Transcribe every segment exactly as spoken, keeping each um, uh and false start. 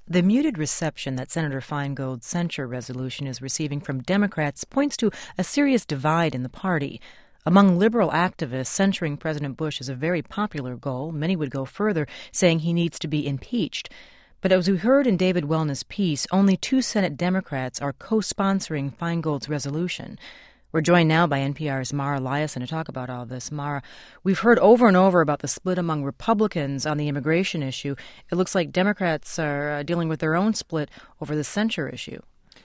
The muted reception that Senator Feingold's censure resolution is receiving from Democrats points to a serious divide in the party. Among liberal activists, censuring President Bush is a very popular goal. Many would go further, saying he needs to be impeached. But as we heard in David Wellna's piece, only two Senate Democrats are co-sponsoring Feingold's resolution. We're joined now by N P R's Mara Liasson to talk about all this. Mara, we've heard over and over about the split among Republicans on the immigration issue. It looks like Democrats are uh, dealing with their own split over the censure issue.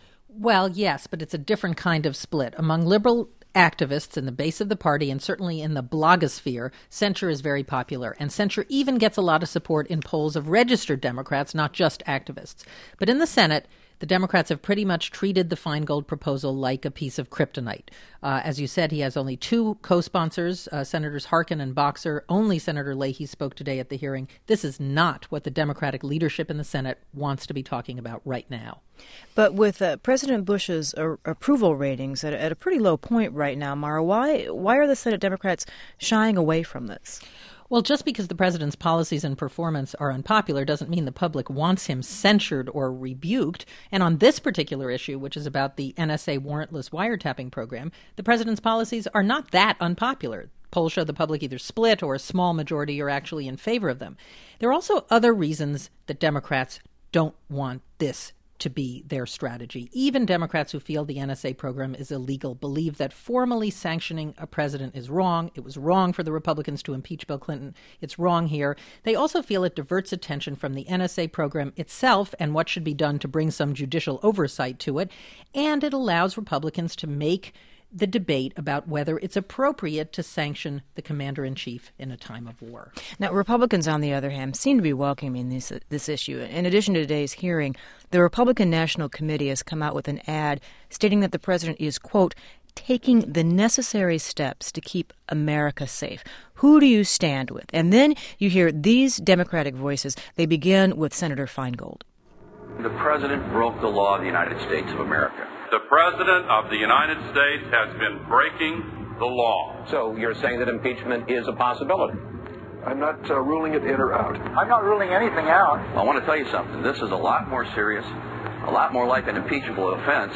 Well, yes, but it's a different kind of split. Among liberal activists in the base of the party and certainly in the blogosphere, censure is very popular. And censure even gets a lot of support in polls of registered Democrats, not just activists. But in the Senate, the Democrats have pretty much treated the Feingold proposal like a piece of kryptonite. Uh, as you said, he has only two co-sponsors, uh, Senators Harkin and Boxer. Only Senator Leahy spoke today at the hearing. This is not what the Democratic leadership in the Senate wants to be talking about right now. But with uh, President Bush's uh, approval ratings at, at a pretty low point right now, Mara, why why are the Senate Democrats shying away from this? Well, just because the president's policies and performance are unpopular doesn't mean the public wants him censured or rebuked. And on this particular issue, which is about the N S A warrantless wiretapping program, the president's policies are not that unpopular. Polls show the public either split or a small majority are actually in favor of them. There are also other reasons that Democrats don't want this to be their strategy. Even Democrats who feel the N S A program is illegal believe that formally sanctioning a president is wrong. It was wrong for the Republicans to impeach Bill Clinton. It's wrong here. They also feel it diverts attention from the N S A program itself and what should be done to bring some judicial oversight to it. And it allows Republicans to make the debate about whether it's appropriate to sanction the commander-in-chief in a time of war. Now, Republicans, on the other hand, seem to be welcoming this, this issue. In addition to today's hearing, the Republican National Committee has come out with an ad stating that the president is, quote, taking the necessary steps to keep America safe. Who do you stand with? And then you hear these Democratic voices. They begin with Senator Feingold. The president broke the law of the United States of America. The President of the United States has been breaking the law. So you're saying that impeachment is a possibility? I'm not uh, ruling it in or out. I'm not ruling anything out. I want to tell you something. This is a lot more serious, a lot more like an impeachable offense.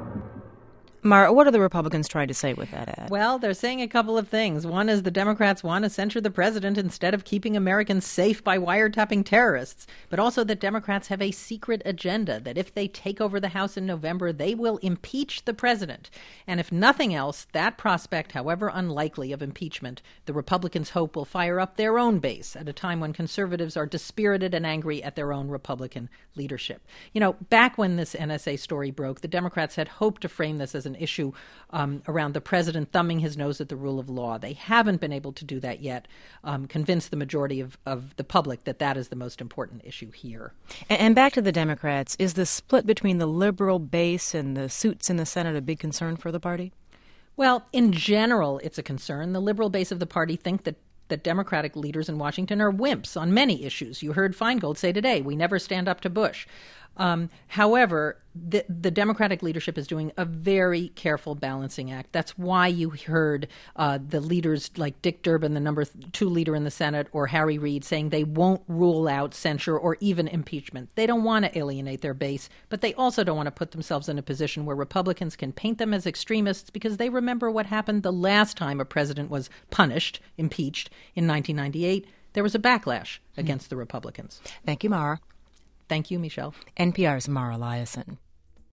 Mara, what are the Republicans trying to say with that ad? Well, they're saying a couple of things. One is the Democrats want to censure the president instead of keeping Americans safe by wiretapping terrorists, but also that Democrats have a secret agenda, that if they take over the House in November, they will impeach the president. And if nothing else, that prospect, however unlikely of impeachment, the Republicans hope will fire up their own base at a time when conservatives are dispirited and angry at their own Republican leadership. You know, back when this N S A story broke, the Democrats had hoped to frame this as an issue um, around the president thumbing his nose at the rule of law. They haven't been able to do that yet, um, convince the majority of, of the public that that is the most important issue here. And, and back to the Democrats, is the split between the liberal base and the suits in the Senate a big concern for the party? Well, in general, it's a concern. The liberal base of the party think that that Democratic leaders in Washington are wimps on many issues. You heard Feingold say today, we never stand up to Bush. Um, however, the, the Democratic leadership is doing a very careful balancing act. That's why you heard uh, the leaders like Dick Durbin, the number two leader in the Senate, or Harry Reid saying they won't rule out censure or even impeachment. They don't want to alienate their base, but they also don't want to put themselves in a position where Republicans can paint them as extremists because they remember what happened the last time a president was punished, impeached in nineteen ninety-eight. There was a backlash against mm. the Republicans. Thank you, Mara. Thank you, Michelle. N P R's Mara Liasson.